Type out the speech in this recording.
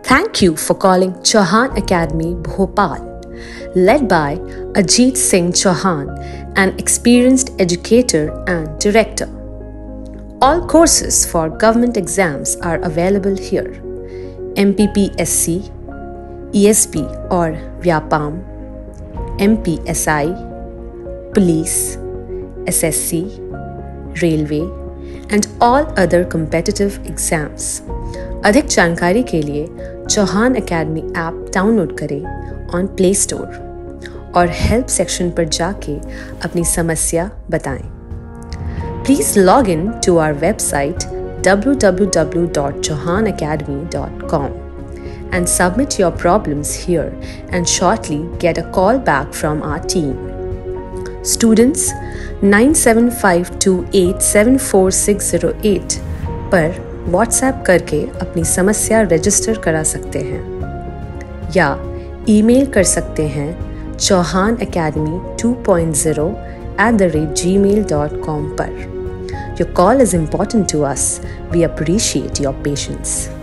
Thank you for calling Chauhan Academy, Bhopal, led by Ajit Singh Chauhan, an experienced educator and director. All courses for government exams are available here. MPPSC, ESP or Vyapam, MPSI, Police, SSC, Railway, and all other competitive exams. अधिक जानकारी के लिए Chauhan academy app download करें on play store और help section पर जाके अपनी समस्या बताएं। Please log in to our website www.chauhanacademy.com and submit your problems here and shortly get a call back from our team. Students 9752874608 पर व्हाट्सएप करके अपनी समस्या रजिस्टर करा सकते हैं या ईमेल कर सकते हैं chauhanacademy2.0@gmail.com पर। Your call is important to us. We appreciate your patience.